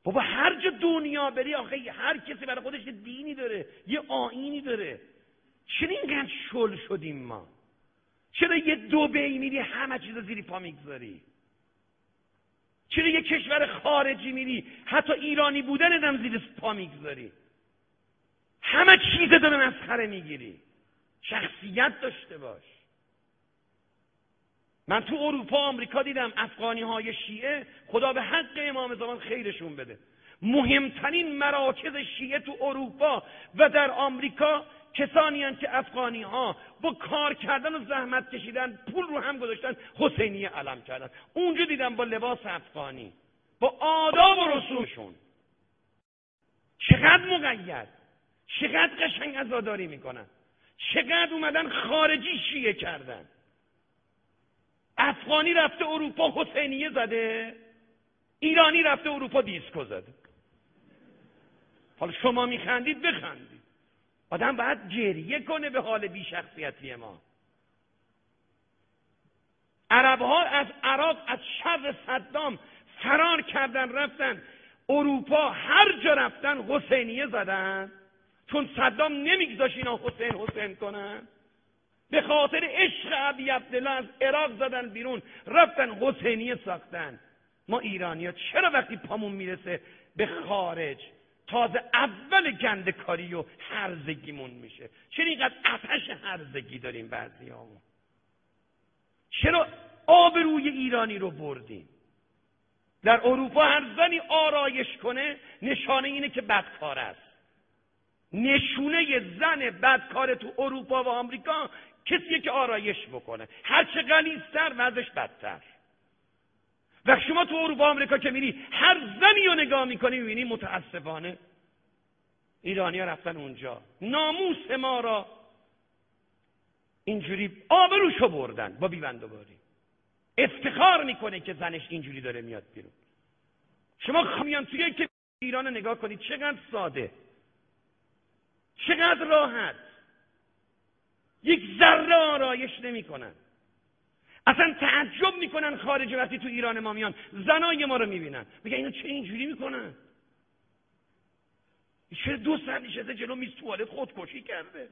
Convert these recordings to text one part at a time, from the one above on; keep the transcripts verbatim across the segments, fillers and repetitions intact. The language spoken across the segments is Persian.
بابا هر جا دنیا بری آخه هر کسی برای خودش دینی داره، یه آیینی داره. چرا اینقدر شل شدیم ما؟ چرا یه دبی میری همه چیز زیر پا میگذاری؟ چرا یه کشور خارجی میری حتی ایرانی بودن هم زیر پا میگذاری؟ همه چیز رو به مسخره میگیری. شخصیت داشته باش. من تو اروپا آمریکا دیدم افغانی های شیعه، خدا به حق امام زمان خیرشون بده، مهمترین مراکز شیعه تو اروپا و در آمریکا کسانی هستند که افغانی ها با کار کردن و زحمت کشیدن پول رو هم گذاشتن حسینیه علم کردن. اونجا دیدم با لباس افغانی، با آداب و رسومشون. چقدر مقید، چقدر قشنگ عزاداری میکنن، چقدر اومدن خارجی شیعه کردن. افغانی رفته اروپا حسینیه زده، ایرانی رفته اروپا دیسکو زده. حالا شما میخندید بخندید، آدم باید گریه کنه به حال بیشخصیتی ما. عرب ها از عراق از شر صدام فرار کردن رفتن اروپا، هر جا رفتن حسینیه زدن، چون صدام نمیگذاشت اینا حسین حسین کنن. به خاطر عشق ابی عبدالله از عراق زدن بیرون، رفتن حسینیه ساختن. ما ایرانی‌ها چرا وقتی پامون میرسه به خارج تازه اول گندکاری و هرزگیمون میشه؟ چرا اینقدر آتش هرزگی داریم بعضیامون؟ چرا آبروی ایرانی رو بردیم؟ در اروپا هر زنی آرایش کنه نشانه اینه که بدکار است. نشونه زن بدکار تو اروپا و آمریکا کسیه که آرایش بکنه، هر چه غلیظ‌تر وضعش بدتر. و شما تو اروپا و آمریکا که میری هر زنی رو نگاه میکنی میبینی متاسفانه ایرانی ها رفتن اونجا، ناموس ما را اینجوری آبروشو بردن با بیبندوباری. افتخار میکنه که زنش اینجوری داره میاد بیرون. شما میان توی که ایران رو نگاه کنید چقدر ساده، چقدر راحت، یک ذره آرایش نمی کنن. اصلا تعجب میکنن خارج وقتی تو ایران ما میان زنای ما رو میبینن، میگن اینا چه اینجوری میکنن؟ چرا دو ساعت نشسته جلو میز توالت خودکشی کرده؟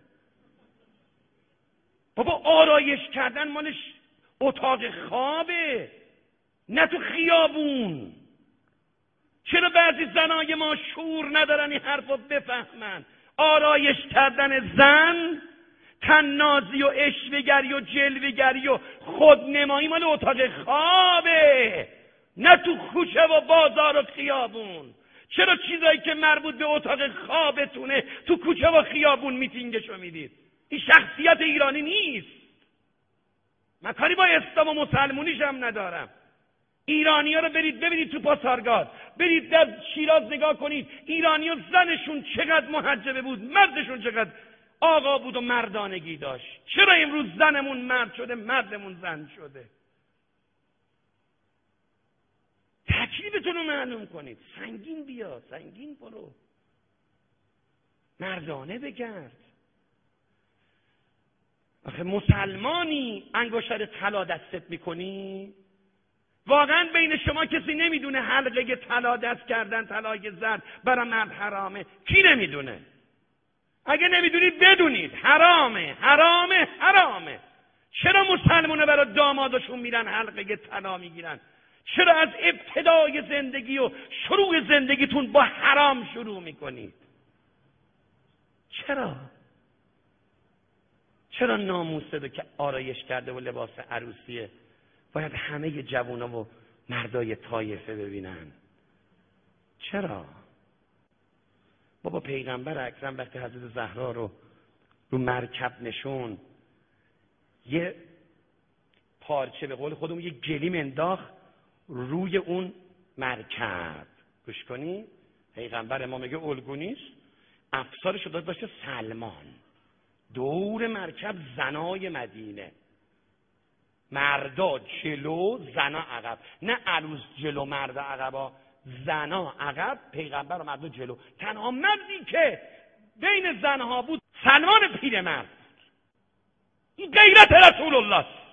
بابا آرایش کردن مالش اتاق خوابه، نه تو خیابون. چرا بعضی زنای ما شعور ندارن این حرف رو بفهمن؟ آرایش کردن زن، تنازی و اشوه‌گری و جلوه‌گری و خودنمایی مال اتاق خوابه، نه تو کوچه و بازار و خیابون. چرا چیزایی که مربوط به اتاق خوابتونه تو کوچه و خیابون میتینگشو میدید؟ این شخصیت ایرانی نیست. من کاری با اسلام و مسلمونیش هم ندارم. ایرانی ها رو برید ببینید تو پاسارگاد، برید در شیراز نگاه کنید، ایرانی ها زنشون چقدر محجبه بود، مردشون چقدر آقا بود و مردانگی داشت. چرا امروز زنمون مرد شده، مردمون زن شده؟ تکلیفتون رو معلوم کنید. سنگین بیا، سنگین برو، مردانه بگرد. آخه مسلمانی انگشتر طلا دستت میکنی؟ واقعا بین شما کسی نمیدونه حلقه طلا دست کردن، طلای زرد برای مرد حرامه؟ کی نمیدونه؟ اگه نمیدونید بدونید حرامه، حرامه، حرامه. چرا مسلمانه برای دامادشون میرن حلقه طلا میگیرن؟ چرا از ابتدای زندگی و شروع زندگیتون با حرام شروع میکنید؟ چرا؟ چرا ناموسه رو که آرایش کرده و لباس عروسیه باید همه جوونا و مردای طایفه ببینن؟ چرا؟ بابا پیغمبر اکرم وقتی حضرت زهرا رو رو مرکب نشون، یه پارچه به قول خودمون یه گلیم انداخت روی اون مرکب. گوش کنی پیغمبر ما میگه الگو نیست، افسارش رو داد باشه سلمان، دور مرکب زنای مدینه، مردا جلو زنا عقب، نه عروس جلو مرد عقبا، زنا عقب، پیغمبر و مردا جلو. تنها مردی که بین زنها بود سلمان پیرمرد. این غیرت رسول الله است.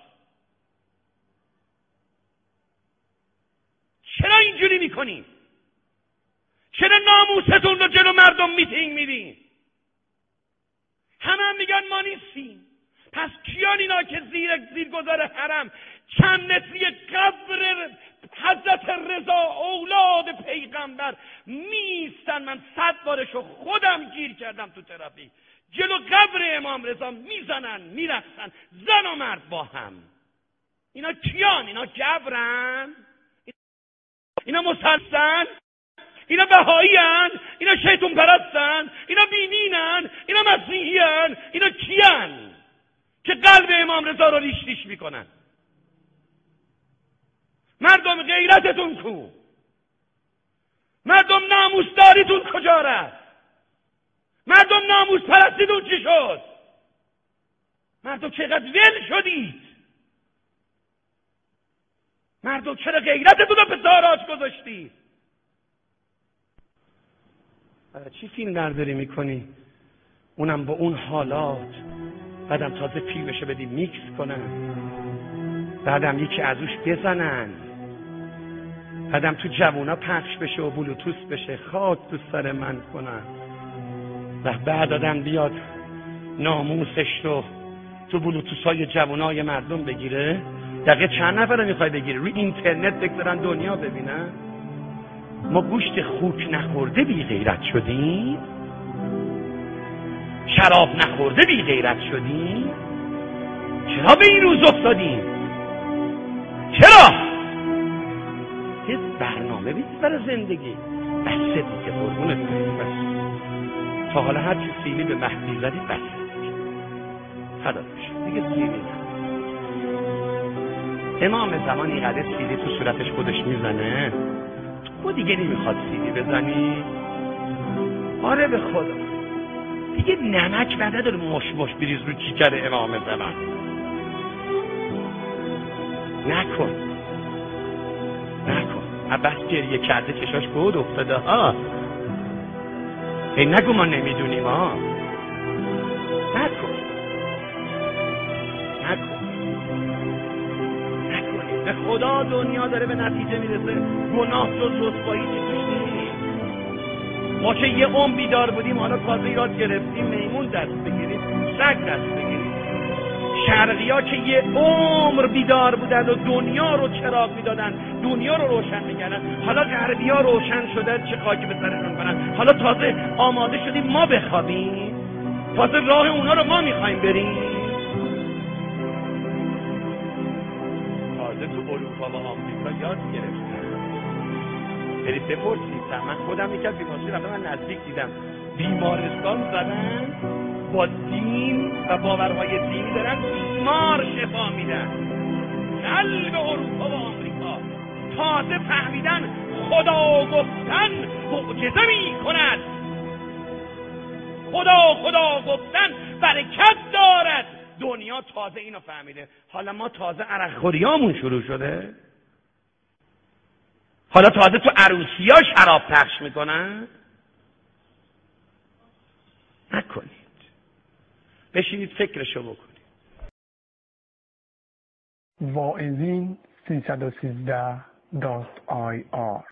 چرا اینجوری میکنی؟ چرا ناموستون رو جلو مردم میتینگ میدین؟ همه هم میگن ما نیستیم. پس کیان اینا که زیر زیرگذر حرم چند متری قبر حضرت رضا اولاد پیغمبر میستن؟ من صد بارشو خودم گیر کردم تو ترافیک، جلو قبر امام رضا میزنن میرقصن زن و مرد با هم. اینا کیان؟ اینا جبرن؟ اینا مسلسن؟ اینا بهایی‌ان؟ اینا شیطون پرستن؟ اینا بیدینن؟ اینا مسیحی‌ان؟ اینا کیان که قلب امام رضا رو ریش ریش میکنن؟ مردم غیرتتون کو؟ مردم ناموسداریتون کجا رفت؟ مردم ناموس پرستیتون چی شد؟ مردم چقدر ول شدید؟ مردم چرا غیرتتون رو به تاراج گذاشتید؟ برای چی فیلم برداری میکنی؟ اونم با اون حالات، بعدم تازه فیلمشو بدی میکس کنن، بعدم یکی ازوش بزنن، بعدم تو جوونا پخش بشه و بلوتوس بشه، خاک تو سر من کنن، و بعد آدم بیاد ناموسش رو تو بلوتوس های جوونای مردم بگیره. دقیقه چند نفر رو میخوای بگیره؟ روی اینترنت بگذارن دنیا ببینن. ما گوشت خوک نخورده بی غیرت شدیم؟ شراب نخورده بی غیرت شدیم؟ چرا به این روز افتادیم؟ چرا؟ یه برنامه بیدید برای زندگی. بسته دیگه قربونت بس. تا حالا هر چی سیلی به مهدی زدی بسته دیگه. خدا بشه دیگه سیلی نه. امام زمان اینقدر سیلی تو صورتش خودش میزنه، تو دیگه نمیخواد سیلی بزنی؟ آره به خدا دیگه نمک نداره مش مش بریز رو چیکر امام زمان. نکن نکن. عباس گریه کرده چشاش بود افتاده ها. ای نگو ما نمیدونیم ها. نکن نکن نکنید. به خدا دنیا داره به نتیجه میرسه گناه جز رسوایی چیزش نیست. ما که یه عمر بیدار بودیم حالا تازه یاد گرفتیم میمون دست بگیریم، سگ دست بگیریم. شرقی ها که یه عمر بیدار بودن و دنیا رو چراغ میدادن، دنیا رو روشن میکردن، حالا غربی ها روشن شدن چه خاکی به سرشون کنن. حالا تازه آماده شدیم ما بخوابیم، تازه راه اونا رو ما میخوایم بریم. تازه تو اروپا و آمریکا یاد گرفتن. برید بپرسید. من خودم یکی از بیمارستان رفتم، من نزدیک دیدم بیمارستان زدن با دین و باورهای دینی دارن بیمار شفا میدن. قلب اروپا و آمریکا تازه فهمیدن خدا گفتن معجزه می کند. خدا خدا گفتن برکت دارد. دنیا تازه اینو فهمیده. حالا ما تازه عرق خوریامون شروع شده. حالا تازه تو عروسی ها شراب پخش میکنن. نکنید. بشینید فکرشو بکنید. واعظین سیصد و سیزده دات آی آر